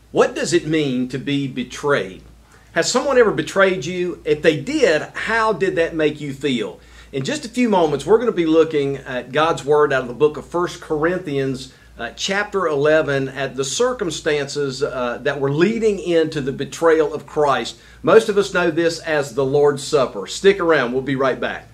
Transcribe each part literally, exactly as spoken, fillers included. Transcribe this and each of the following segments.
What does it mean to be betrayed? Has someone ever betrayed you? If they did, how did that make you feel? In just a few moments, we're going to be looking at God's Word out of the book of First Corinthians, uh, chapter eleven, at the circumstances uh, that were leading into the betrayal of Christ. Most of us know this as the Lord's Supper. Stick around. We'll be right back.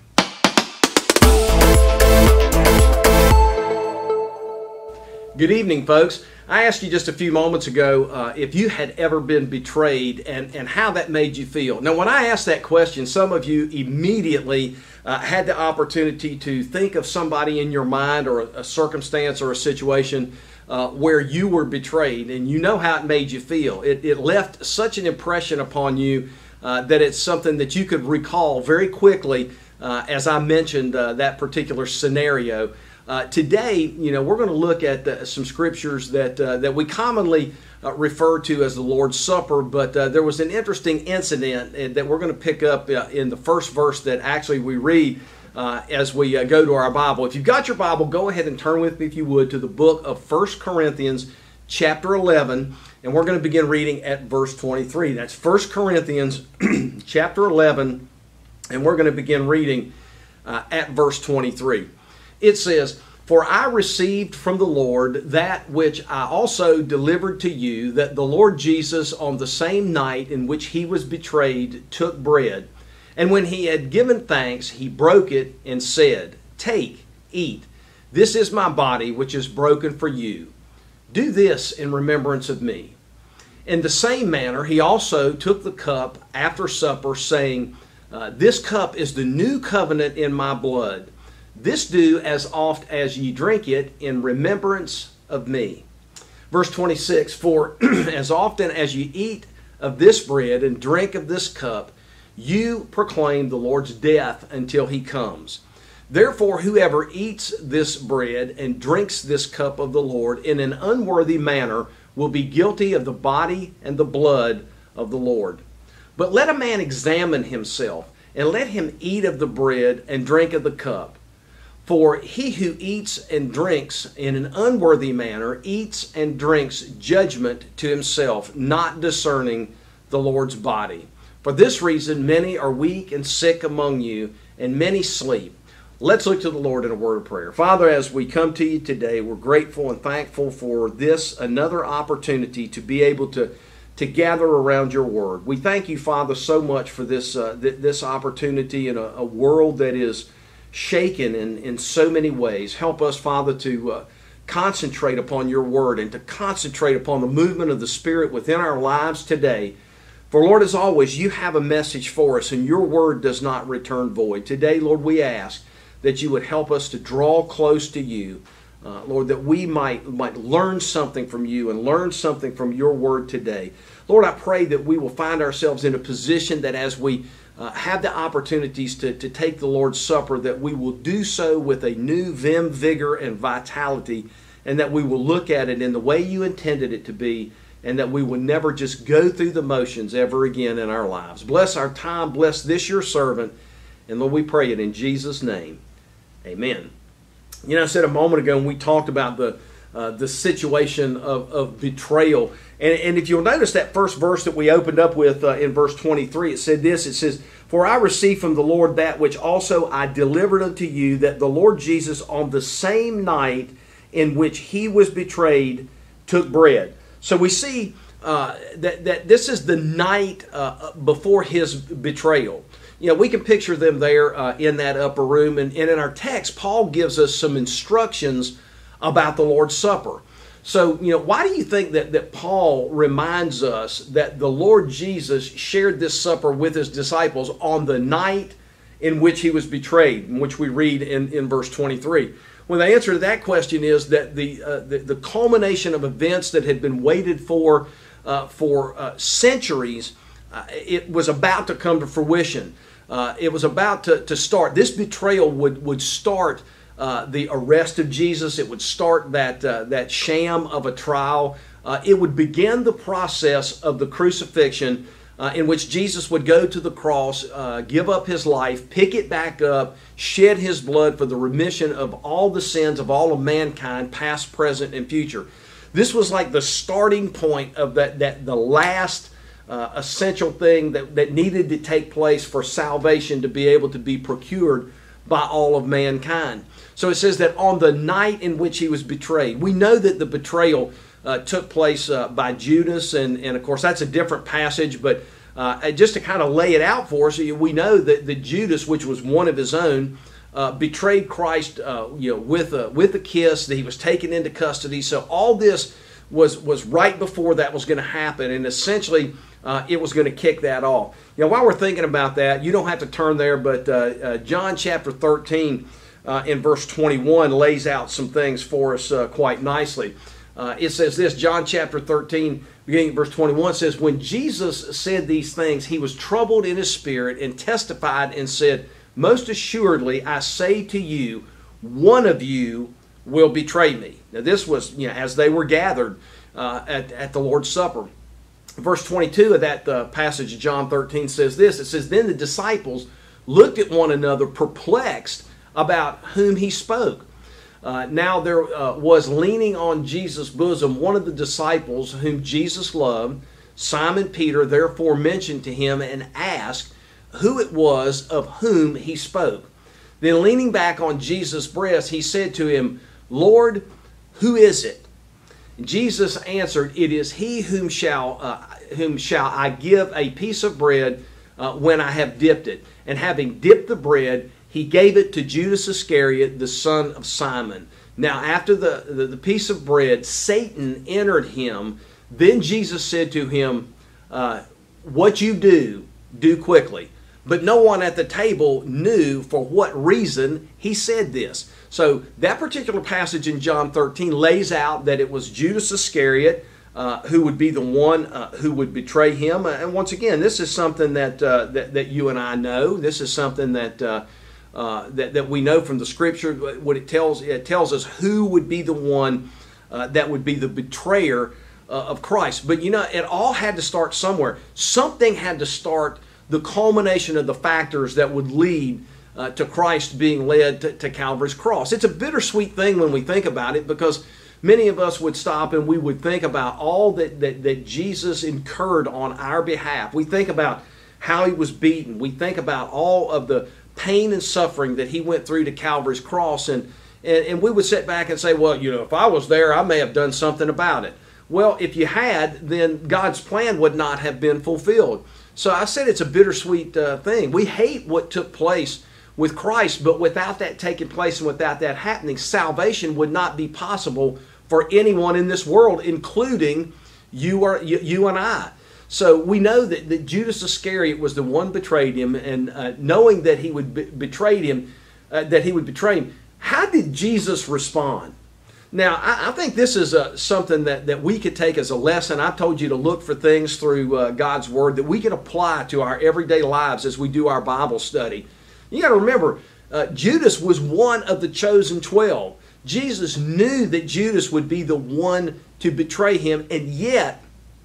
Good evening, folks. I asked you just a few moments ago uh, if you had ever been betrayed and, and how that made you feel. Now, when I asked that question, some of you immediately uh, had the opportunity to think of somebody in your mind or a, a circumstance or a situation uh, where you were betrayed, and you know how it made you feel. It, it left such an impression upon you uh, that it's something that you could recall very quickly uh, as I mentioned uh, that particular scenario. Uh, today, you know, we're going to look at the, some scriptures that uh, that we commonly uh, refer to as the Lord's Supper, but uh, there was an interesting incident that we're going to pick up uh, in the first verse that actually we read uh, as we uh, go to our Bible. If you've got your Bible, go ahead and turn with me, if you would, to the book of First Corinthians, chapter eleven, and we're going to begin reading at verse twenty-three. That's First Corinthians, chapter eleven, and we're going to begin reading uh, at verse twenty-three. It says, "For I received from the Lord that which I also delivered to you, that the Lord Jesus, on the same night in which he was betrayed, took bread. And when he had given thanks, he broke it and said, 'Take, eat. This is my body, which is broken for you. Do this in remembrance of me.' In the same manner, he also took the cup after supper, saying, uh, 'This cup is the new covenant in my blood. This do as oft as ye drink it in remembrance of me.'" Verse twenty-six, "For as often as ye eat of this bread and drink of this cup, you proclaim the Lord's death until he comes. Therefore, whoever eats this bread and drinks this cup of the Lord in an unworthy manner will be guilty of the body and the blood of the Lord. But let a man examine himself, and let him eat of the bread and drink of the cup. For he who eats and drinks in an unworthy manner eats and drinks judgment to himself, not discerning the Lord's body. For this reason many are weak and sick among you, and many sleep." Let's look to the Lord in a word of prayer. Father, as we come to you today, we're grateful and thankful for this, another opportunity to be able to, to gather around your word. We thank you, Father, so much for this, uh, th- this opportunity in a, a world that is shaken in, in so many ways. Help us, Father, to uh, concentrate upon your word and to concentrate upon the movement of the Spirit within our lives today. For, Lord, as always, you have a message for us, and your word does not return void. Today, Lord, we ask that you would help us to draw close to you, uh, Lord, that we might, might learn something from you and learn something from your word today. Lord, I pray that we will find ourselves in a position that as we Uh, have the opportunities to, to take the Lord's Supper, that we will do so with a new vim, vigor, and vitality, and that we will look at it in the way you intended it to be, and that we will never just go through the motions ever again in our lives. Bless our time, bless this your servant, and Lord, we pray it in Jesus' name. Amen. You know, I said a moment ago when we talked about the Uh, the situation of, of betrayal. And, and if you'll notice that first verse that we opened up with uh, in verse twenty-three, it said this, it says, "For I received from the Lord that which also I delivered unto you, that the Lord Jesus on the same night in which he was betrayed took bread." So we see uh, that, that this is the night uh, before his betrayal. You know, we can picture them there uh, in that upper room. And, and in our text, Paul gives us some instructions about the Lord's Supper. So, you know, why do you think that, that Paul reminds us that the Lord Jesus shared this supper with his disciples on the night in which he was betrayed, in which we read in, in verse twenty-three? Well, the answer to that question is that the, uh, the, the culmination of events that had been waited for uh, for uh, centuries, uh, it was about to come to fruition. Uh, it was about to, to start. This betrayal would, would start Uh, the arrest of Jesus. It would start that uh, that sham of a trial. Uh, it would begin the process of the crucifixion, uh, in which Jesus would go to the cross, uh, give up his life, pick it back up, shed his blood for the remission of all the sins of all of mankind, past, present, and future. This was like the starting point of that, that the last uh, essential thing that, that needed to take place for salvation to be able to be procured by all of mankind. So it says that on the night in which he was betrayed, we know that the betrayal uh, took place uh, by Judas, and, and of course that's a different passage, but uh, just to kind of lay it out for us, we know that, that Judas, which was one of his own, uh, betrayed Christ uh, you know, with, a, with a kiss, that he was taken into custody. So all this was, was right before that was going to happen, and essentially uh, it was going to kick that off. You know, while we're thinking about that, you don't have to turn there, but uh, uh, John chapter thirteen, Uh, in verse twenty-one, lays out some things for us uh, quite nicely. Uh, it says this, John chapter thirteen, beginning at verse twenty-one, says, "When Jesus said these things, he was troubled in his spirit and testified and said, 'Most assuredly, I say to you, one of you will betray me.'" Now this was, you know, as they were gathered uh, at, at the Lord's Supper. Verse twenty-two of that uh, passage of John thirteen says this. It says, "Then the disciples looked at one another, perplexed about whom he spoke. Uh, now there uh, was leaning on Jesus' bosom one of the disciples whom Jesus loved. Simon Peter therefore mentioned to him and asked who it was of whom he spoke. Then leaning back on Jesus' breast, he said to him, 'Lord, who is it?' Jesus answered, 'It is he whom shall, uh, whom shall I give a piece of bread uh, when I have dipped it.' And having dipped the bread, he gave it to Judas Iscariot, the son of Simon. Now after the, the, the piece of bread, Satan entered him. Then Jesus said to him, uh, 'What you do, do quickly.' But no one at the table knew for what reason he said this." So that particular passage in John thirteen lays out that it was Judas Iscariot uh, who would be the one uh, who would betray him. And once again, this is something that, uh, that, that you and I know. This is something that... Uh, Uh, that, that we know from the Scripture. What it tells, it tells us who would be the one uh, that would be the betrayer uh, of Christ. But you know, it all had to start somewhere. Something had to start the culmination of the factors that would lead uh, to Christ being led to, to Calvary's cross. It's a bittersweet thing when we think about it, because many of us would stop and we would think about all that, that, that Jesus incurred on our behalf. We think about how he was beaten. We think about all of the pain and suffering that he went through to Calvary's cross, and, and and we would sit back and say, well, you know, if I was there, I may have done something about it. Well, if you had, then God's plan would not have been fulfilled. So I said it's a bittersweet uh, thing. We hate what took place with Christ, but without that taking place and without that happening, salvation would not be possible for anyone in this world, including you or you, you and I. So we know that, that Judas Iscariot was the one betrayed him, and uh, knowing that he would be, betray him, uh, that he would betray him, how did Jesus respond? Now, I, I think this is uh, something that, that we could take as a lesson. I told you to look for things through uh, God's Word that we can apply to our everyday lives as we do our Bible study. You got to remember, uh, Judas was one of the chosen twelve. Jesus knew that Judas would be the one to betray him, and yet,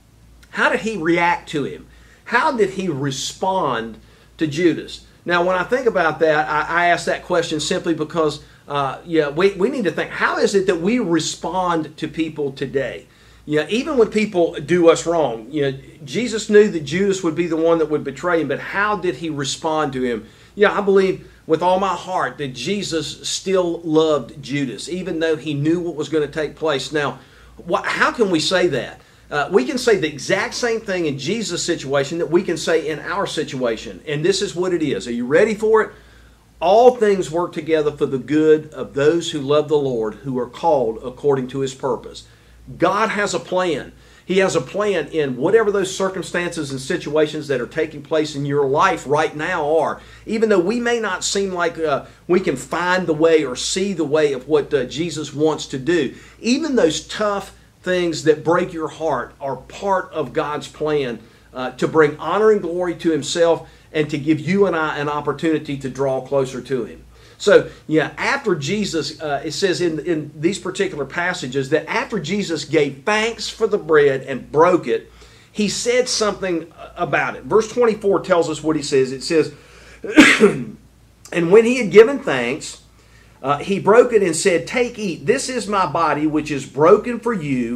how did he react to him? How did he respond to Judas? Now, when I think about that, I, I ask that question simply because uh, yeah, we, we need to think, how is it that we respond to people today? You know, even when people do us wrong, you know, Jesus knew that Judas would be the one that would betray him, but how did he respond to him? Yeah, I believe with all my heart that Jesus still loved Judas, even though he knew what was going to take place. Now, wh- how can we say that? Uh, we can say the exact same thing in Jesus' situation that we can say in our situation. And this is what it is. Are you ready for it? All things work together for the good of those who love the Lord, who are called according to his purpose. God has a plan. He has a plan in whatever those circumstances and situations that are taking place in your life right now are. Even though we may not seem like uh, we can find the way or see the way of what uh, Jesus wants to do, even those tough things that break your heart are part of God's plan uh, to bring honor and glory to himself and to give you and I an opportunity to draw closer to him. So, yeah, after Jesus, uh, it says in, in these particular passages that after Jesus gave thanks for the bread and broke it, he said something about it. Verse twenty-four tells us what he says. It says, "And when he had given thanks, Uh, he broke it and said, 'Take, eat. This is my body, which is broken for you.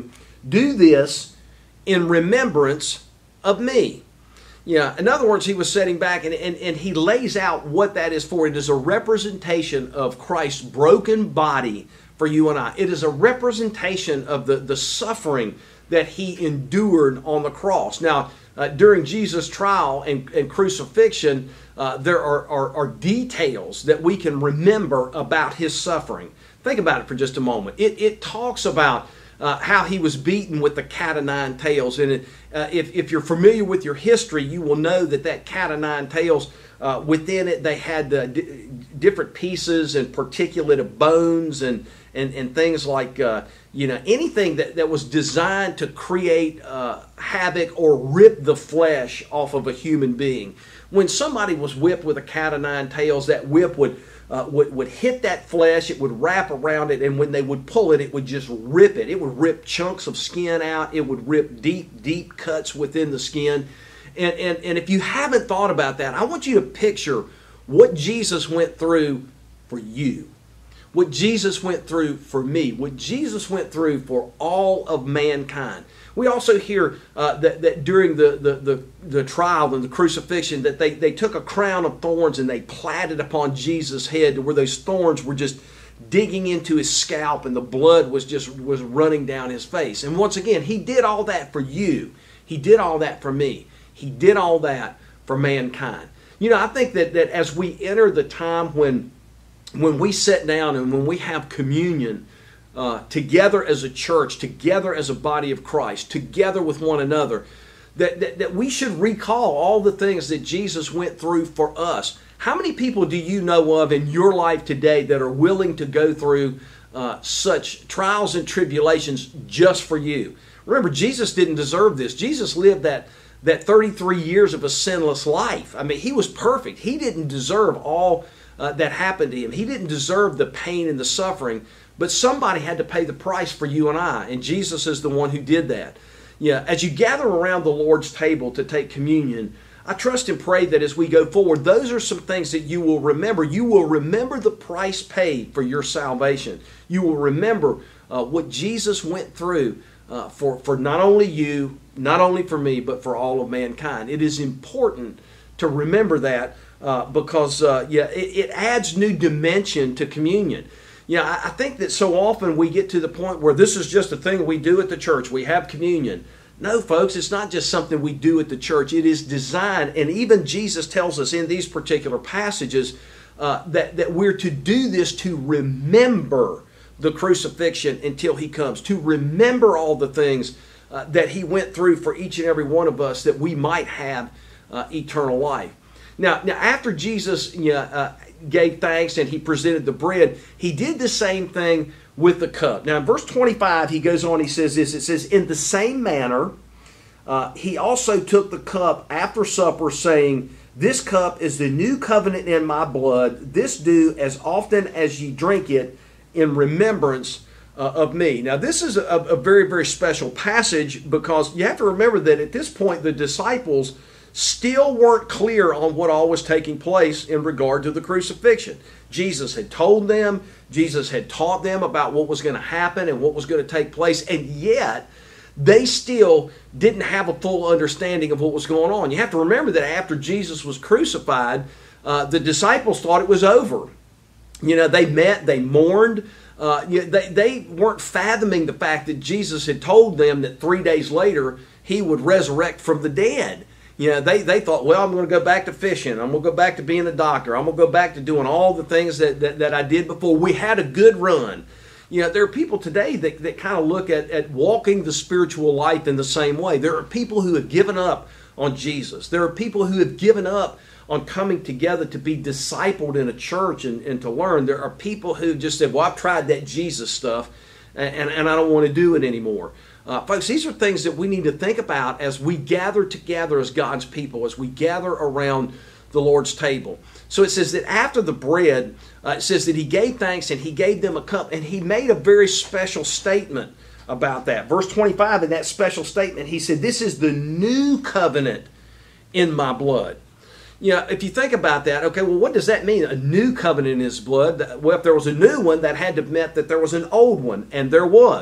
Do this in remembrance of me. Yeah, in other words, he was sitting back and, and, and he lays out what that is for. It is a representation of Christ's broken body for you and I. It is a representation of the, the suffering that he endured on the cross. Now, uh, during Jesus' trial and, and crucifixion, uh, there are, are, are details that we can remember about his suffering. Think about it for just a moment. It, it talks about Uh, how he was beaten with the cat o' nine tails. And uh, if, if you're familiar with your history, you will know that that cat o' nine tails, uh, within it, they had uh, d- different pieces and particulate of bones and, and, and things like, uh, you know, anything that, that was designed to create uh, havoc or rip the flesh off of a human being. When somebody was whipped with a cat o' nine tails, that whip would Uh, would, would hit that flesh, it would wrap around it, and when they would pull it, it would just rip it. It would rip chunks of skin out. It would rip deep, deep cuts within the skin. And, and, and if you haven't thought about that, I want you to picture what Jesus went through for you. What Jesus went through for me. What Jesus went through for all of mankind. We also hear uh, that, that during the, the, the, the trial and the crucifixion that they, they took a crown of thorns and they platted upon Jesus' head to where those thorns were just digging into his scalp and the blood was just was running down his face. And once again, he did all that for you. He did all that for me. He did all that for mankind. You know, I think that, that as we enter the time when, when we sit down and when we have communion, Uh, together as a church, together as a body of Christ, together with one another, that, that, that we should recall all the things that Jesus went through for us. How many people do you know of in your life today that are willing to go through uh, such trials and tribulations just for you? Remember, Jesus didn't deserve this. Jesus lived that, that thirty-three years of a sinless life. I mean, he was perfect. He didn't deserve all uh, that happened to him. He didn't deserve the pain and the suffering. But somebody had to pay the price for you and I, and Jesus is the one who did that. Yeah, as you gather around the Lord's table to take communion, I trust and pray that as we go forward, those are some things that you will remember. You will remember the price paid for your salvation. You will remember uh, what Jesus went through uh, for, for not only you, not only for me, but for all of mankind. It is important to remember that uh, because uh, yeah, it, it adds new dimension to communion. Yeah, I think that so often we get to the point where this is just a thing we do at the church. We have communion. No, folks, it's not just something we do at the church. It is designed, and even Jesus tells us in these particular passages uh, that, that we're to do this to remember the crucifixion until he comes, to remember all the things uh, that he went through for each and every one of us that we might have uh, eternal life. Now, now after Jesus you know, uh, gave thanks and he presented the bread, he did the same thing with the cup. Now in verse twenty-five, he goes on, he says this, it says, in the same manner, uh, he also took the cup after supper, saying, this cup is the new covenant in my blood. This do as often as ye drink it in remembrance uh, of me. Now this is a, a very, very special passage because you have to remember that at this point the disciples still weren't clear on what all was taking place in regard to the crucifixion. Jesus had told them, Jesus had taught them about what was going to happen and what was going to take place, and yet they still didn't have a full understanding of what was going on. You have to remember that after Jesus was crucified, uh, the disciples thought it was over. You know, they met, they mourned. Uh, you know, they, they weren't fathoming the fact that Jesus had told them that three days later he would resurrect from the dead. You know, they, they thought, well, I'm going to go back to fishing. I'm going to go back to being a doctor. I'm going to go back to doing all the things that, that, that I did before. We had a good run. You know, there are people today that, that kind of look at, at walking the spiritual life in the same way. There are people who have given up on Jesus. There are people who have given up on coming together to be discipled in a church and, and to learn. There are people who just said, well, I've tried that Jesus stuff and, and I don't want to do it anymore. Uh, folks, these are things that we need to think about as we gather together as God's people, as we gather around the Lord's table. So it says that after the bread, uh, it says that he gave thanks and he gave them a cup, and he made a very special statement about that. Verse twenty-five, in that special statement, he said, this is the new covenant in my blood. You know, if you think about that, okay, well, what does that mean? A new covenant in his blood? Well, if there was a new one, that had to have meant that there was an old one, and there was.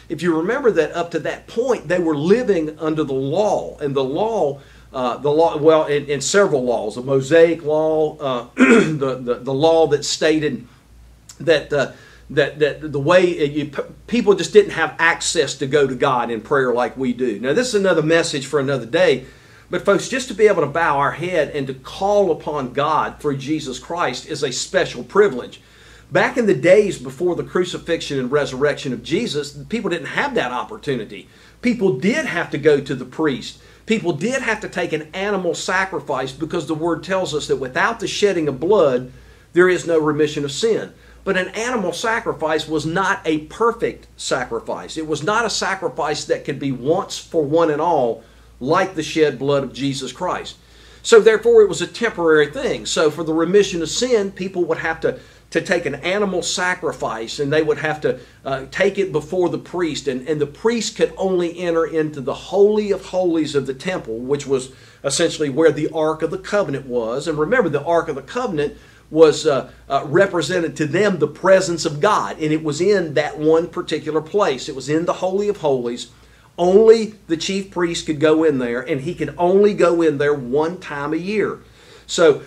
if you remember that up to that point, they were living under the law. And the law, uh, the law, well, in, in several laws, the Mosaic law, uh, the, the, the law that stated that, uh, that, that the way you, people just didn't have access to go to God in prayer like we do. Now, this is another message for another day. But folks, just to be able to bow our head and to call upon God through Jesus Christ is a special privilege. Back in the days before the crucifixion and resurrection of Jesus, people didn't have that opportunity. People did have to go to the priest. People did have to take an animal sacrifice because the Word tells us that without the shedding of blood, there is no remission of sin. But an animal sacrifice was not a perfect sacrifice. It was not a sacrifice that could be once for one and all, like the shed blood of Jesus Christ. So therefore it was a temporary thing. So for the remission of sin, people would have to, to take an animal sacrifice, and they would have to uh, take it before the priest. And, and the priest could only enter into the Holy of Holies of the temple, which was essentially where the Ark of the Covenant was. And remember, the Ark of the Covenant was uh, uh, represented to them the presence of God. And it was in that one particular place. It was in the Holy of Holies. Only the chief priest could go in there, and he could only go in there one time a year. So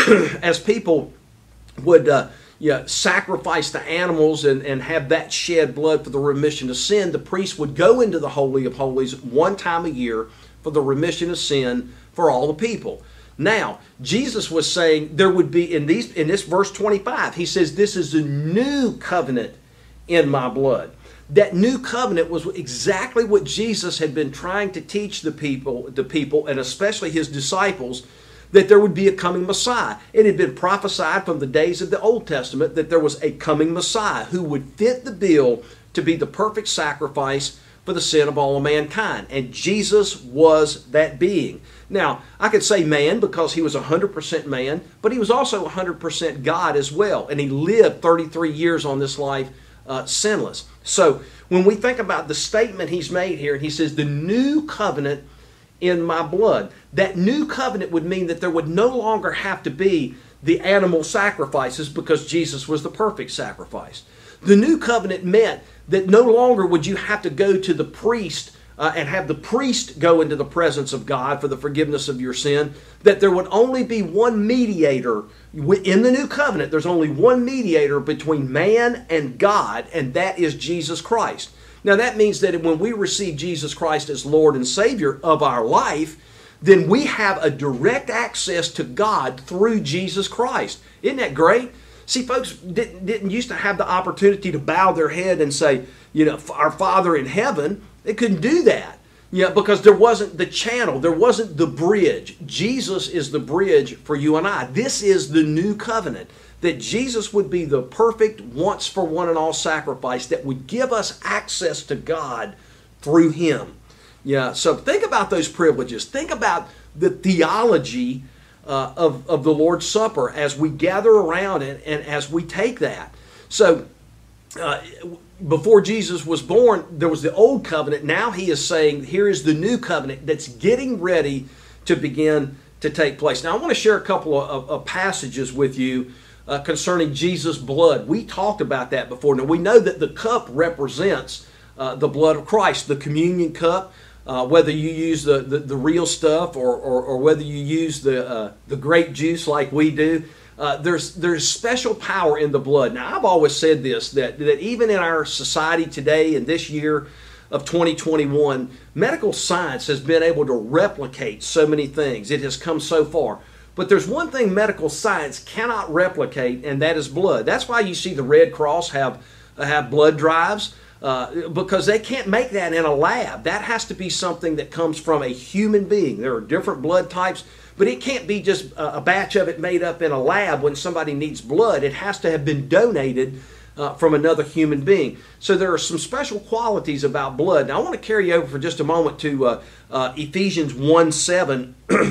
as people would uh, yeah, sacrifice the animals and, and have that shed blood for the remission of sin, the priest would go into the Holy of Holies one time a year for the remission of sin for all the people. Now, Jesus was saying there would be, in these in this verse twenty-five, he says, this is a new covenant in my blood. That new covenant was exactly what Jesus had been trying to teach the people, the people, and especially his disciples, that there would be a coming Messiah. It had been prophesied from the days of the Old Testament that there was a coming Messiah who would fit the bill to be the perfect sacrifice for the sin of all of mankind. And Jesus was that being. Now, I could say man because he was one hundred percent man, but he was also one hundred percent God as well. And he lived thirty-three years on this life uh, sinless. So when we think about the statement he's made here, he says, the new covenant in my blood. That new covenant would mean that there would no longer have to be the animal sacrifices because Jesus was the perfect sacrifice. The new covenant meant that no longer would you have to go to the priest uh, and have the priest go into the presence of God for the forgiveness of your sin, that there would only be one mediator. In the new covenant, there's only one mediator between man and God, and that is Jesus Christ. Now that means that when we receive Jesus Christ as Lord and Savior of our life, then we have a direct access to God through Jesus Christ. Isn't that great? See, folks didn't, didn't used to have the opportunity to bow their head and say, you know, our Father in heaven. They couldn't do that. Yeah, because there wasn't the channel. There wasn't the bridge. Jesus is the bridge for you and I. This is the new covenant. That Jesus would be the perfect once for one and all sacrifice that would give us access to God through Him. Yeah, so think about those privileges. Think about the theology uh, of, of the Lord's Supper as we gather around it and as we take that. So, uh, before Jesus was born, there was the old covenant. Now he is saying, here is the new covenant that's getting ready to begin to take place. Now I want to share a couple of, of passages with you uh, concerning Jesus' blood. We talked about that before. Now we know that the cup represents uh, the blood of Christ, the communion cup. Uh, whether you use the, the, the real stuff or, or, or whether you use the, uh, the grape juice like we do, uh, there's, there's special power in the blood. Now, I've always said this, that, that even in our society today, in this year of twenty twenty-one, medical science has been able to replicate so many things. It has come so far. But there's one thing medical science cannot replicate, and that is blood. That's why you see the Red Cross have, have blood drives. Uh, because they can't make that in a lab. That has to be something that comes from a human being. There are different blood types, but it can't be just a, a batch of it made up in a lab when somebody needs blood. It has to have been donated uh, from another human being. So there are some special qualities about blood. Now I want to carry you over for just a moment to uh, uh, Ephesians one seven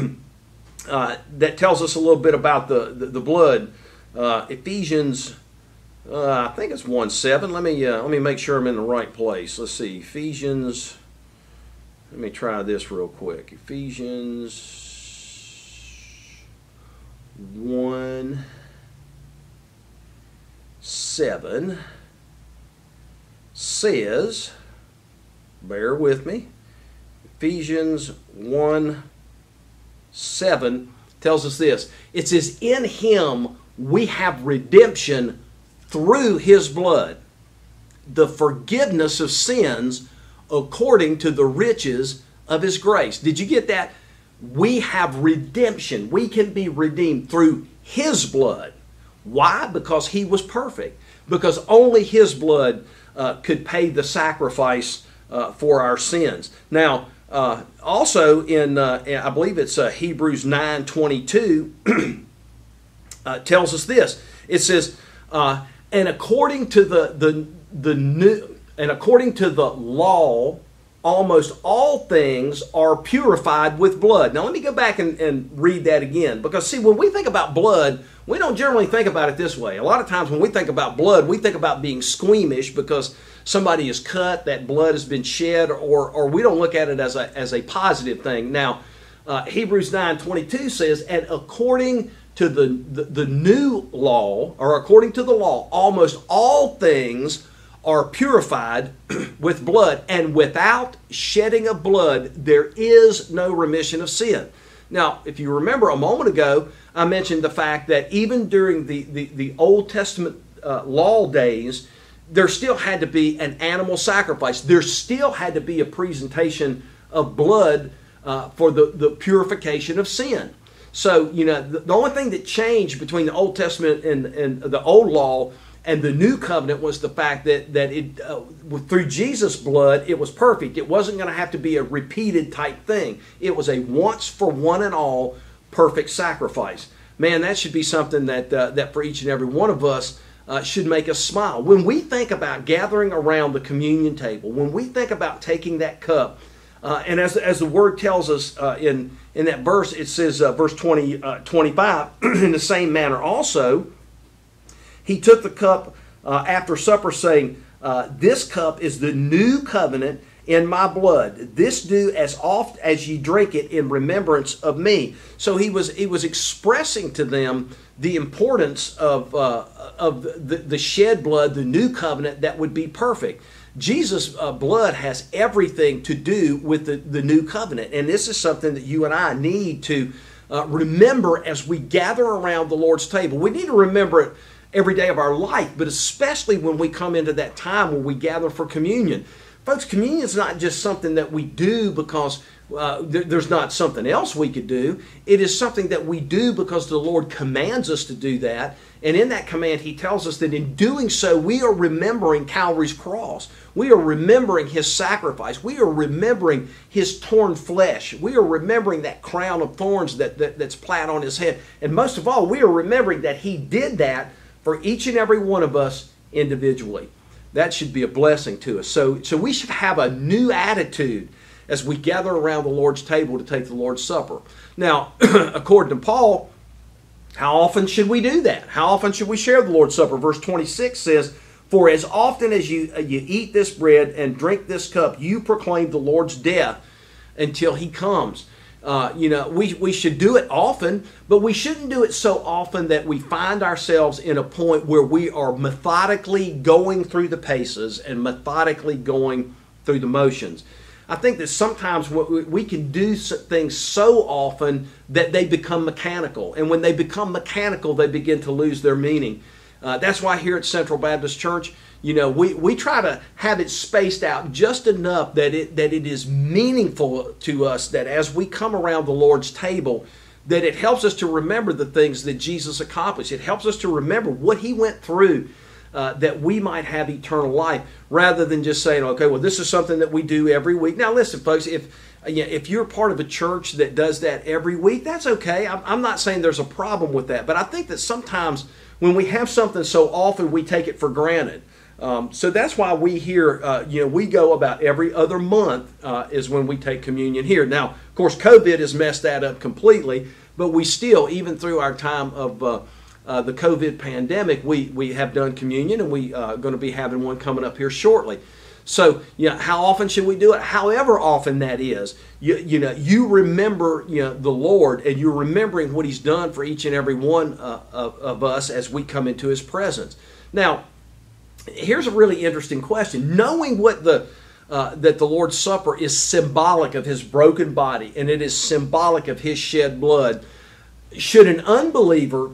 uh, that tells us a little bit about the, the, the blood. Uh, Ephesians Uh, I think it's one seven. Let me uh, let me make sure I'm in the right place. Let's see, Ephesians. Let me try this real quick. Ephesians one seven says, bear with me. Ephesians one seven tells us this. It says, in Him we have redemption through His blood, the forgiveness of sins according to the riches of His grace. Did you get that? We have redemption. We can be redeemed through His blood. Why? Because He was perfect. Because only His blood uh, could pay the sacrifice uh, for our sins. Now, uh, also in, uh, I believe it's uh, Hebrews nine twenty-two, uh, tells us this. It says, uh, and according to the, the, the new, and according to the law, almost all things are purified with blood. Now let me go back and, and read that again. Because see, when we think about blood, we don't generally think about it this way. A lot of times when we think about blood, we think about being squeamish because somebody is cut, that blood has been shed, or, or we don't look at it as a, as a positive thing. Now, uh, Hebrews nine twenty-two says, and according to the, the, the new law, or according to the law, almost all things are purified with blood, and without shedding of blood, there is no remission of sin. Now, if you remember a moment ago, I mentioned the fact that even during the, the, the Old Testament uh, law days, there still had to be an animal sacrifice. There still had to be a presentation of blood uh, for the, the purification of sin. So, you know, the, the only thing that changed between the Old Testament and, and the Old Law and the New Covenant was the fact that, that it, uh, through Jesus' blood, it was perfect. It wasn't going to have to be a repeated type thing. It was a once for one and all perfect sacrifice. Man, that should be something that, uh, that for each and every one of us uh, should make us smile. When we think about gathering around the communion table, when we think about taking that cup, uh, and as, as the Word tells us uh, in, in that verse, it says, uh, verse twenty, uh, twenty-five, in the same manner also, He took the cup uh, after supper, saying, uh, this cup is the new covenant in my blood. This do as oft as ye drink it in remembrance of me. So he was he was expressing to them the importance of, uh, of the, the shed blood, the new covenant that would be perfect. Jesus' uh, blood has everything to do with the, the new covenant. And this is something that you and I need to uh, remember as we gather around the Lord's table. We need to remember it every day of our life, but especially when we come into that time where we gather for communion. Folks, communion is not just something that we do because uh, th- there's not something else we could do. It is something that we do because the Lord commands us to do that. And in that command, He tells us that in doing so, we are remembering Calvary's cross. We are remembering His sacrifice. We are remembering His torn flesh. We are remembering that crown of thorns that, that, that's plaited on His head. And most of all, we are remembering that He did that for each and every one of us individually. That should be a blessing to us. So, so we should have a new attitude as we gather around the Lord's table to take the Lord's Supper. Now, according to Paul, how often should we do that? How often should we share the Lord's Supper? Verse twenty-six says, for as often as you, uh, you eat this bread and drink this cup, you proclaim the Lord's death until He comes. Uh, you know, we, we should do it often, but we shouldn't do it so often that we find ourselves in a point where we are methodically going through the paces and methodically going through the motions. I think that sometimes we can do things so often that they become mechanical. And when they become mechanical, they begin to lose their meaning. Uh, that's why here at Central Baptist Church, you know, we, we try to have it spaced out just enough that it that it is meaningful to us, that as we come around the Lord's table, that it helps us to remember the things that Jesus accomplished. It helps us to remember what He went through uh, that we might have eternal life, rather than just saying, okay, well, this is something that we do every week. Now, listen, folks, if you know, if you're part of a church that does that every week, that's okay. I'm, I'm not saying there's a problem with that, but I think that sometimes when we have something so often, we take it for granted. Um, so that's why we here, uh, you know, we go about every other month uh, is when we take communion here. Now, of course, COVID has messed that up completely, but we still, even through our time of uh, uh, the COVID pandemic, we, we have done communion, and we are uh, going to be having one coming up here shortly. So, you know, how often should we do it? However often that is, you, you know, you remember, you know, the Lord, and you're remembering what He's done for each and every one uh, of, of us as we come into His presence. Now, here's a really interesting question. Knowing what the uh, that the Lord's Supper is symbolic of his broken body and it is symbolic of his shed blood, should an unbeliever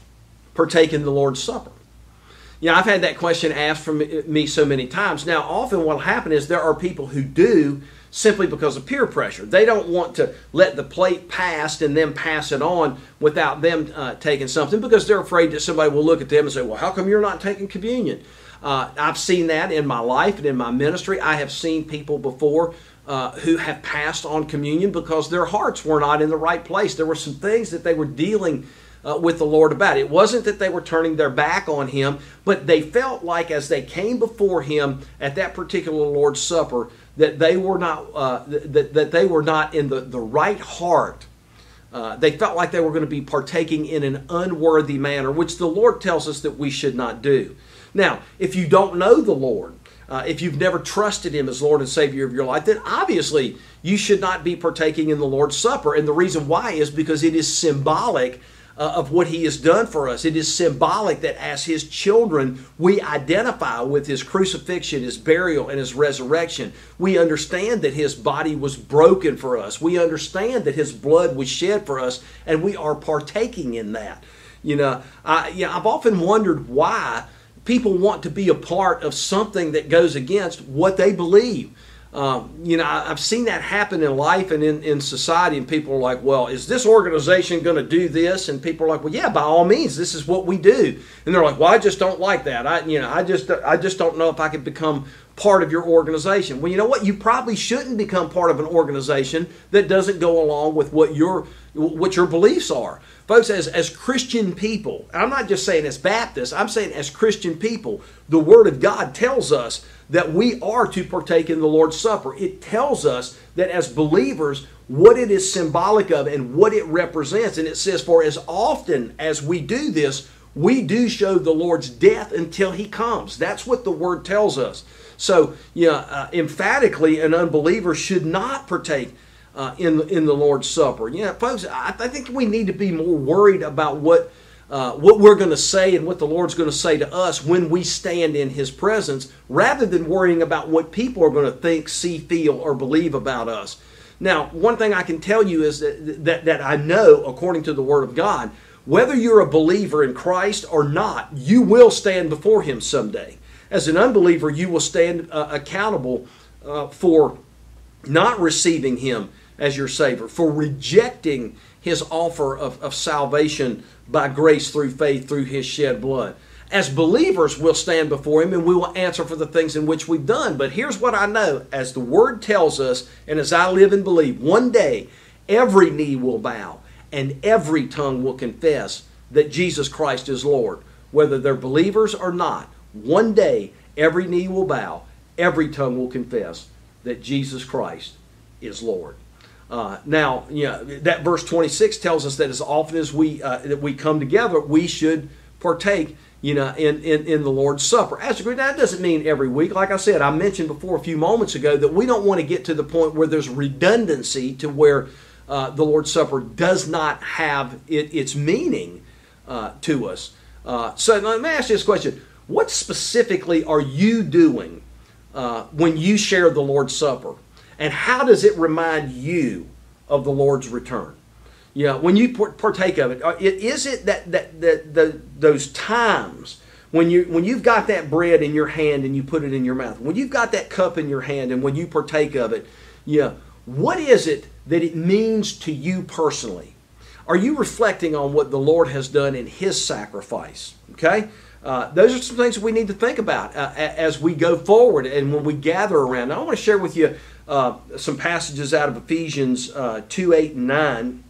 partake in the Lord's Supper? Yeah, I've had that question asked from me so many times. Now, often what will happen is there are people who do simply because of peer pressure. They don't want to let the plate pass and then pass it on without them uh, taking something because they're afraid that somebody will look at them and say, well, how come you're not taking communion? Uh, I've seen that in my life and in my ministry. I have seen people before uh, who have passed on communion because their hearts were not in the right place. There were some things that they were dealing Uh, with the Lord about. It wasn't that they were turning their back on him, but they felt like as they came before him at that particular Lord's Supper that they were not uh, that, that they were not in the, the right heart. Uh, they felt like they were going to be partaking in an unworthy manner, which the Lord tells us that we should not do. Now, if you don't know the Lord, uh, if you've never trusted him as Lord and Savior of your life, then obviously you should not be partaking in the Lord's Supper. And the reason why is because it is symbolic Uh, of what he has done for us. It is symbolic that as his children, we identify with his crucifixion, his burial, and his resurrection. We understand that his body was broken for us. We understand that his blood was shed for us, and we are partaking in that. You know, I, you know, I've often wondered why people want to be a part of something that goes against what they believe. Um, you know, I've seen that happen in life and in, in society, and people are like, well, is this organization going to do this? And people are like, well, yeah, by all means, this is what we do. And they're like, well, I just don't like that. I, you know, I just, I just don't know if I could become part of your organization. Well, you know what? You probably shouldn't become part of an organization that doesn't go along with what your, what your beliefs are. Folks, as, as Christian people, I'm not just saying as Baptists, I'm saying as Christian people, the Word of God tells us that we are to partake in the Lord's Supper. It tells us that as believers, what it is symbolic of and what it represents. And it says, for as often as we do this, we do show the Lord's death until he comes. That's what the Word tells us. So, yeah, uh, emphatically, an unbeliever should not partake uh, in, in the Lord's Supper. Yeah, folks, I, I think we need to be more worried about what Uh, what we're going to say and what the Lord's going to say to us when we stand in his presence, rather than worrying about what people are going to think, see, feel, or believe about us. Now, one thing I can tell you is that, that, that I know, according to the Word of God, whether you're a believer in Christ or not, you will stand before him someday. As an unbeliever, you will stand uh, accountable uh, for not receiving him as your Savior, for rejecting his offer of, of salvation by grace through faith through his shed blood. As believers, we'll stand before him and we will answer for the things in which we've done. But here's what I know. As the Word tells us, and as I live and believe, one day every knee will bow and every tongue will confess that Jesus Christ is Lord. Whether they're believers or not, one day every knee will bow, every tongue will confess that Jesus Christ is Lord. Uh, now, you know, that verse twenty-six tells us that as often as we uh, that we come together, we should partake, you know, in, in, in the Lord's Supper. As a group, that doesn't mean every week. Like I said, I mentioned before a few moments ago that we don't want to get to the point where there's redundancy to where uh, the Lord's Supper does not have it, its meaning uh, to us. Uh, so let me ask you this question. What specifically are you doing uh, when you share the Lord's Supper? And how does it remind you of the Lord's return? You know, when you partake of it, is it that that, that the, those times when you when you've got that bread in your hand and you put it in your mouth, when you've got that cup in your hand and when you partake of it, yeah, what is it that it means to you personally? Are you reflecting on what the Lord has done in his sacrifice? Okay? Uh, those are some things that we need to think about uh, as we go forward and when we gather around. Now, I want to share with you uh, some passages out of Ephesians uh, two, eight, and nine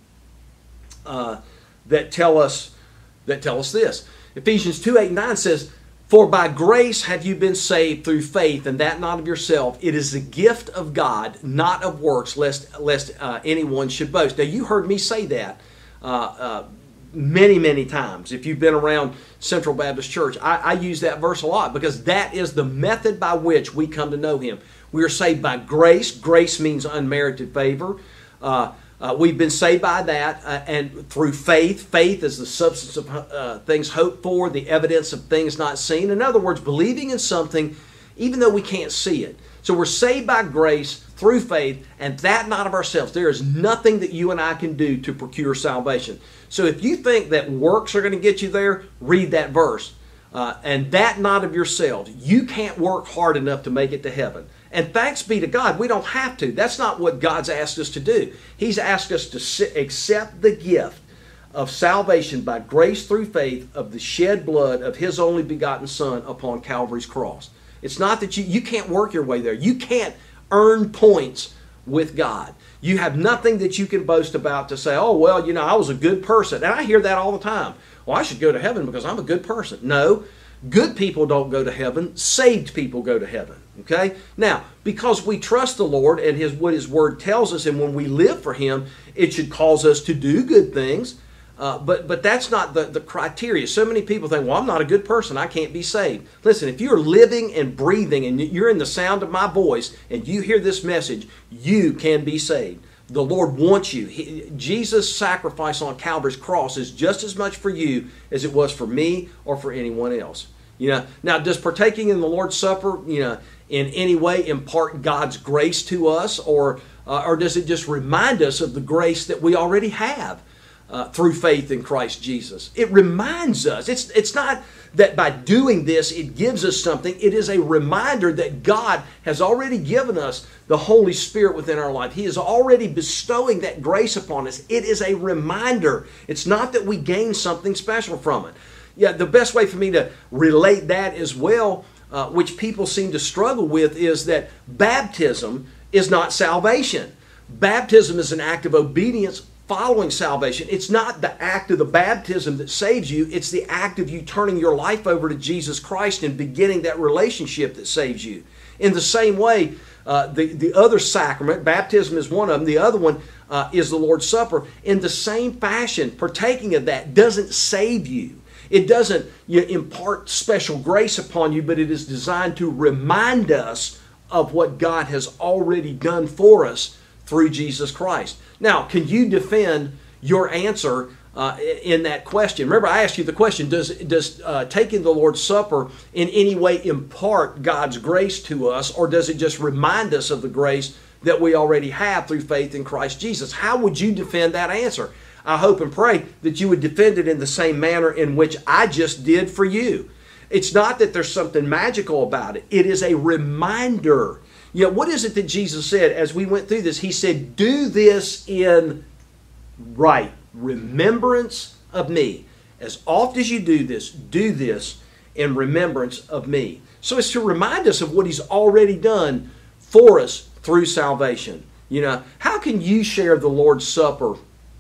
uh, that tell us that tell us this. Ephesians two, eight, and nine says, "For by grace have you been saved through faith, and that not of yourself. It is the gift of God, not of works, lest lest uh, anyone should boast." Now, you heard me say that Uh, uh, many, many times. If you've been around Central Baptist Church, I, I use that verse a lot because that is the method by which we come to know him. We are saved by grace. Grace means unmerited favor. Uh, uh, we've been saved by that uh, and through faith. Faith is the substance of uh, things hoped for, the evidence of things not seen. In other words, believing in something even though we can't see it. So we're saved by grace through faith, and that not of ourselves. There is nothing that you and I can do to procure salvation. So if you think that works are going to get you there, read that verse. Uh, and that not of yourselves. You can't work hard enough to make it to heaven. And thanks be to God, we don't have to. That's not what God's asked us to do. He's asked us to sit, accept the gift of salvation by grace through faith of the shed blood of His only begotten Son upon Calvary's cross. It's not that you, you can't work your way there. You can't earn points with God. You have nothing that you can boast about to say, oh, well, you know, I was a good person. And I hear that all the time. Well, I should go to heaven because I'm a good person. No, good people don't go to heaven. Saved people go to heaven. Okay? Now, because we trust the Lord and his, what His Word tells us, and when we live for Him, it should cause us to do good things. Uh, but but that's not the, the criteria. So many people think, well, I'm not a good person. I can't be saved. Listen, if you're living and breathing and you're in the sound of my voice and you hear this message, you can be saved. The Lord wants you. He, Jesus' sacrifice on Calvary's cross is just as much for you as it was for me or for anyone else. You know, now, does partaking in the Lord's Supper, you know, in any way impart God's grace to us, or uh, or does it just remind us of the grace that we already have uh, through faith in Christ Jesus? It reminds us. It's it's not that by doing this it gives us something. It is a reminder that God has already given us the Holy Spirit within our life. He is already bestowing that grace upon us. It is a reminder. It's not that we gain something special from it. Yeah, the best way for me to relate that as well, uh, which people seem to struggle with, is that baptism is not salvation. Baptism is an act of obedience following salvation. It's not the act of the baptism that saves you. It's the act of you turning your life over to Jesus Christ and beginning that relationship that saves you. In the same way, uh, the, the other sacrament, baptism is one of them. The other one uh, is the Lord's Supper. In the same fashion, partaking of that doesn't save you. It doesn't you know, impart special grace upon you, but it is designed to remind us of what God has already done for us through Jesus Christ. Now, can you defend your answer uh, in that question? Remember, I asked you the question, does, does uh, taking the Lord's Supper in any way impart God's grace to us, or does it just remind us of the grace that we already have through faith in Christ Jesus? How would you defend that answer? I hope and pray that you would defend it in the same manner in which I just did for you. It's not that there's something magical about it. It is a reminder. You know, what is it that Jesus said as we went through this? He said, do this in right remembrance of me. As oft as you do this, do this in remembrance of me. So it's to remind us of what He's already done for us through salvation. You know, how can you share the Lord's Supper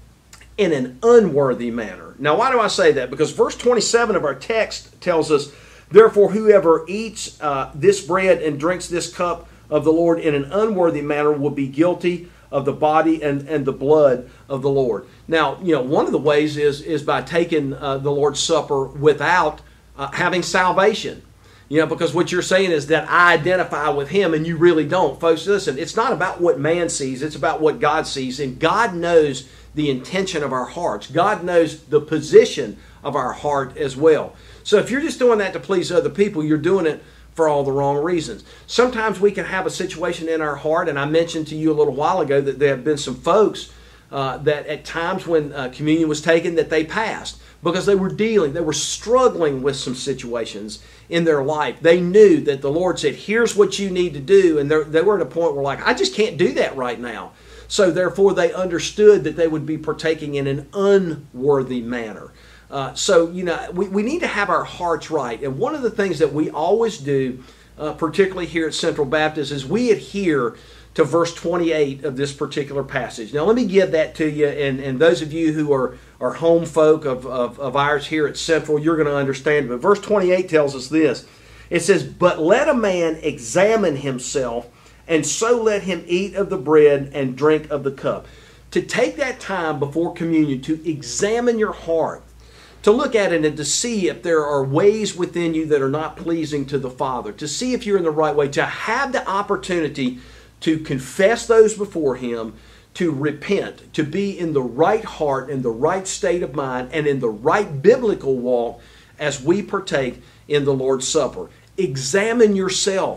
in an unworthy manner? Now, why do I say that? Because verse twenty-seven of our text tells us, therefore, whoever eats uh, this bread and drinks this cup of the Lord in an unworthy manner will be guilty of the body and, and the blood of the Lord. Now, you know, one of the ways is, is by taking uh, the Lord's Supper without uh, having salvation. You know, because what you're saying is that I identify with Him and you really don't. Folks, listen, it's not about what man sees. It's about what God sees. And God knows the intention of our hearts. God knows the position of our heart as well. So if you're just doing that to please other people, you're doing it for all the wrong reasons. Sometimes we can have a situation in our heart, and I mentioned to you a little while ago that there have been some folks uh, that at times when uh, communion was taken that they passed because they were dealing, they were struggling with some situations in their life. They knew that the Lord said, here's what you need to do, and they were at a point where like, I just can't do that right now. So therefore they understood that they would be partaking in an unworthy manner. Uh, so, you know, we, we need to have our hearts right. And one of the things that we always do, uh, particularly here at Central Baptist, is we adhere to verse twenty-eight of this particular passage. Now, let me give that to you. And, and those of you who are, are home folk of, of, of ours here at Central, you're going to understand. But verse twenty-eight tells us this. It says, but let a man examine himself, and so let him eat of the bread and drink of the cup. To take that time before communion to examine your heart, to look at it and to see if there are ways within you that are not pleasing to the Father, to see if you're in the right way, to have the opportunity to confess those before Him, to repent, to be in the right heart, in the right state of mind, and in the right biblical walk as we partake in the Lord's Supper. Examine yourself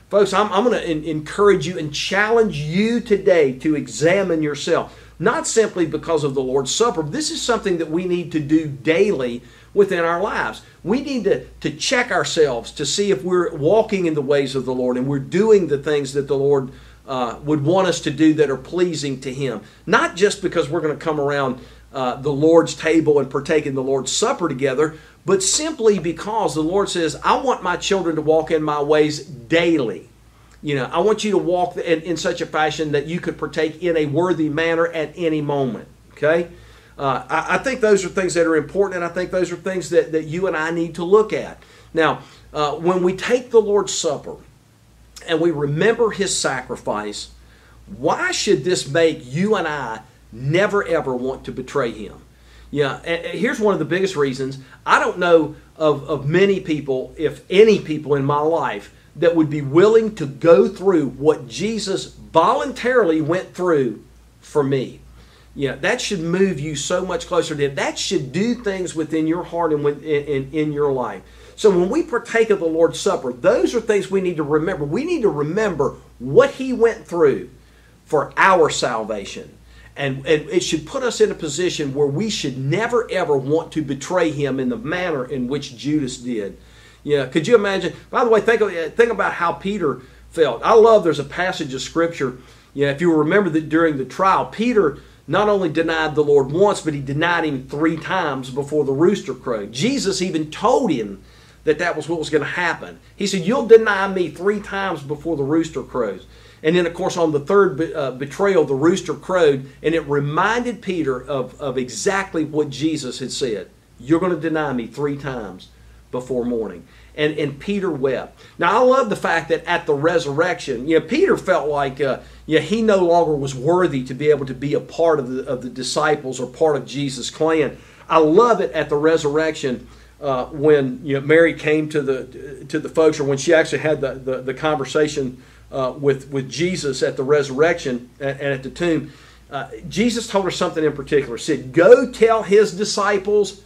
Folks, I'm, I'm going to encourage you and challenge you today to examine yourself. Not simply because of the Lord's Supper. This is something that we need to do daily within our lives. We need to, to check ourselves to see if we're walking in the ways of the Lord and we're doing the things that the Lord uh, would want us to do that are pleasing to Him. Not just because we're going to come around uh, the Lord's table and partake in the Lord's Supper together, but simply because the Lord says, I want my children to walk in my ways daily. You know, I want you to walk in, in such a fashion that you could partake in a worthy manner at any moment. Okay? Uh, I, I think those are things that are important, and I think those are things that, that you and I need to look at. Now, uh, when we take the Lord's Supper and we remember His sacrifice, why should this make you and I never ever want to betray Him? Yeah, and here's one of the biggest reasons. I don't know of, of many people, if any people in my life, that would be willing to go through what Jesus voluntarily went through for me. Yeah, that should move you so much closer to Him. That should do things within your heart and within, in, in your life. So when we partake of the Lord's Supper, those are things we need to remember. We need to remember what He went through for our salvation. And, and it should put us in a position where we should never ever want to betray Him in the manner in which Judas did. Yeah, could you imagine? By the way, think, think about how Peter felt. I love there's a passage of Scripture. Yeah, if you remember that during the trial, Peter not only denied the Lord once, but he denied Him three times before the rooster crowed. Jesus even told him that that was what was going to happen. He said, you'll deny me three times before the rooster crows. And then, of course, on the third uh, betrayal, the rooster crowed, and it reminded Peter of, of exactly what Jesus had said. You're going to deny me three times before morning. And, and Peter wept. Now, I love the fact that at the resurrection, you know, Peter felt like uh, you know, he no longer was worthy to be able to be a part of the, of the disciples or part of Jesus' clan. I love it at the resurrection uh, when you know, Mary came to the to the folks, or when she actually had the, the, the conversation uh, with, with Jesus at the resurrection and, and at the tomb. Uh, Jesus told her something in particular. He said, go tell His disciples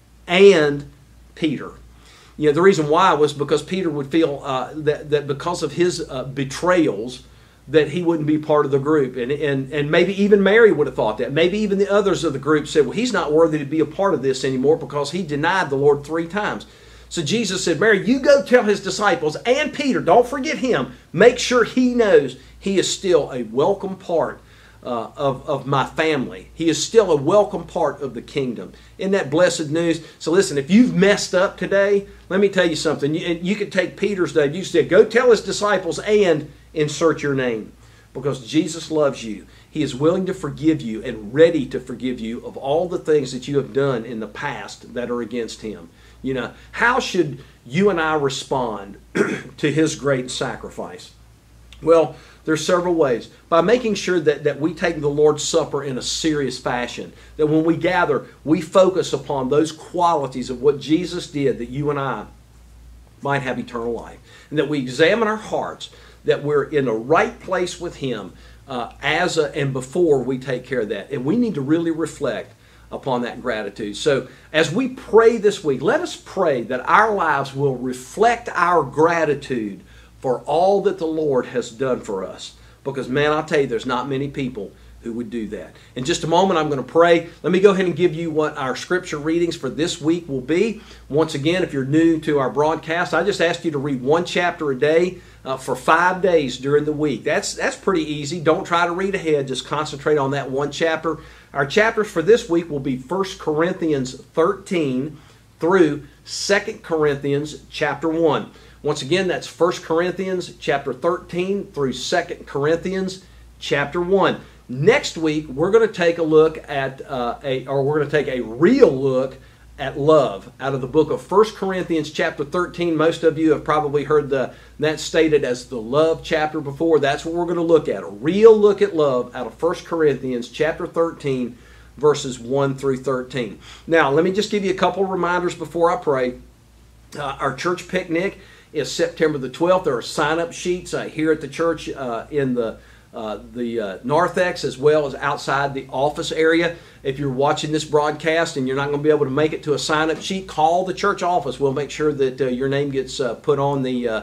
and Peter. You know, the reason why was because Peter would feel uh, that, that because of his uh, betrayals that he wouldn't be part of the group. And, and, and maybe even Mary would have thought that. Maybe even the others of the group said, well, he's not worthy to be a part of this anymore because he denied the Lord three times. So Jesus said, Mary, you go tell His disciples and Peter, don't forget him. Make sure he knows he is still a welcome part Uh, of, of my family. He is still a welcome part of the kingdom. Isn't that blessed news? So listen, if you've messed up today, let me tell you something. You, you could take Peter's day. You said, go tell His disciples and insert your name. Because Jesus loves you. He is willing to forgive you and ready to forgive you of all the things that you have done in the past that are against Him. You know, how should you and I respond to His great sacrifice? Well, there's several ways. By making sure that, that we take the Lord's Supper in a serious fashion. That when we gather, we focus upon those qualities of what Jesus did that you and I might have eternal life. And that we examine our hearts, that we're in the right place with Him uh, as a, and before we take care of that. And we need to really reflect upon that gratitude. So as we pray this week, let us pray that our lives will reflect our gratitude for all that the Lord has done for us. Because, man, I'll tell you, there's not many people who would do that. In just a moment, I'm going to pray. Let me go ahead and give you what our scripture readings for this week will be. Once again, if you're new to our broadcast, I just ask you to read one chapter a day uh, for five days during the week. That's, that's pretty easy. Don't try to read ahead. Just concentrate on that one chapter. Our chapters for this week will be First Corinthians thirteen through Second Corinthians chapter one. Once again, that's First Corinthians chapter thirteen through Second Corinthians chapter one. Next week, we're going to take a look at, uh, a, or we're going to take a real look at love out of the book of First Corinthians chapter thirteen. Most of you have probably heard the, that stated as the love chapter before. That's what we're going to look at, a real look at love out of First Corinthians chapter thirteen, verses one through thirteen. Now, let me just give you a couple of reminders before I pray. Uh, our church picnic is September the twelfth. There are sign-up sheets uh, here at the church uh, in the uh, the uh, narthex as well as outside the office area. If you're watching this broadcast and you're not going to be able to make it to a sign-up sheet, call the church office. We'll make sure that uh, your name gets uh, put on the uh,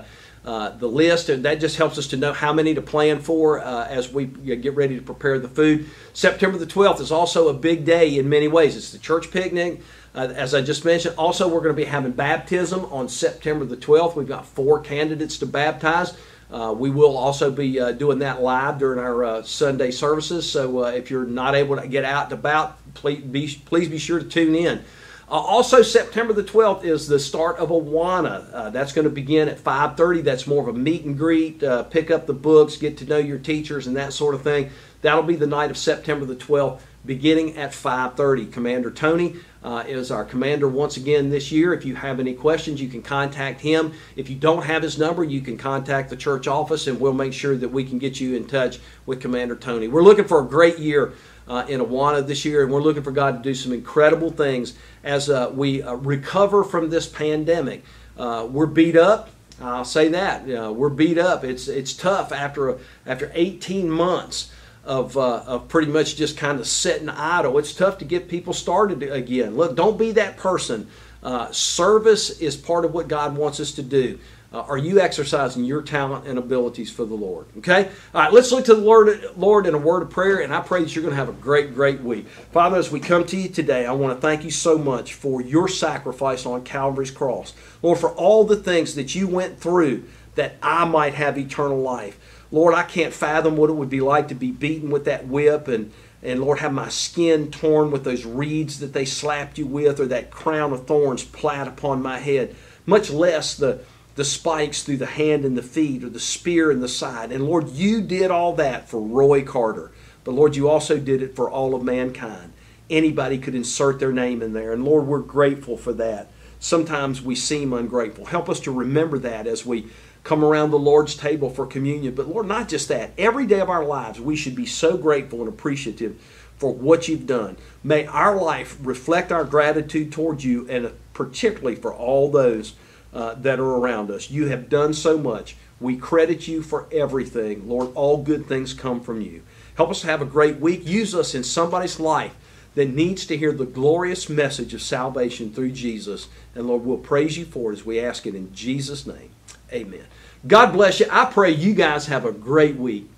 uh, the list, and that just helps us to know how many to plan for uh, as we get ready to prepare the food. September the twelfth is also a big day in many ways. It's the church picnic, uh, as I just mentioned. Also, we're going to be having baptism on September the twelfth. We've got four candidates to baptize. Uh, we will also be uh, doing that live during our uh, Sunday services. So uh, if you're not able to get out and about, please be, please be sure to tune in. Uh, also, September the twelfth is the start of Awana. Uh, that's going to begin at five thirty. That's more of a meet and greet, uh, pick up the books, get to know your teachers and that sort of thing. That'll be the night of September the twelfth, beginning at five thirty. Commander Tony uh, is our commander once again this year. If you have any questions, you can contact him. If you don't have his number, you can contact the church office, and we'll make sure that we can get you in touch with Commander Tony. We're looking for a great year Uh, in Awana this year, and we're looking for God to do some incredible things as uh, we uh, recover from this pandemic. Uh, we're beat up. I'll say that uh, we're beat up. It's it's tough after a, after eighteen months of uh, of pretty much just kind of sitting idle. It's tough to get people started again. Look, don't be that person. Uh, service is part of what God wants us to do. Uh, are you exercising your talent and abilities for the Lord? Okay? All right, let's look to the Lord, Lord in a word of prayer, and I pray that you're going to have a great, great week. Father, as we come to you today, I want to thank you so much for your sacrifice on Calvary's cross. Lord, for all the things that you went through that I might have eternal life. Lord, I can't fathom what it would be like to be beaten with that whip and And Lord, have my skin torn with those reeds that they slapped you with, or that crown of thorns plait upon my head, much less the, the spikes through the hand and the feet, or the spear in the side. And Lord, you did all that for Roy Carter. But Lord, you also did it for all of mankind. Anybody could insert their name in there. And Lord, we're grateful for that. Sometimes we seem ungrateful. Help us to remember that as we come around the Lord's table for communion. But Lord, not just that. Every day of our lives, we should be so grateful and appreciative for what you've done. May our life reflect our gratitude towards you, and particularly for all those uh, that are around us. You have done so much. We credit you for everything. Lord, all good things come from you. Help us to have a great week. Use us in somebody's life that needs to hear the glorious message of salvation through Jesus. And Lord, we'll praise you for it as we ask it in Jesus' name. Amen. God bless you. I pray you guys have a great week.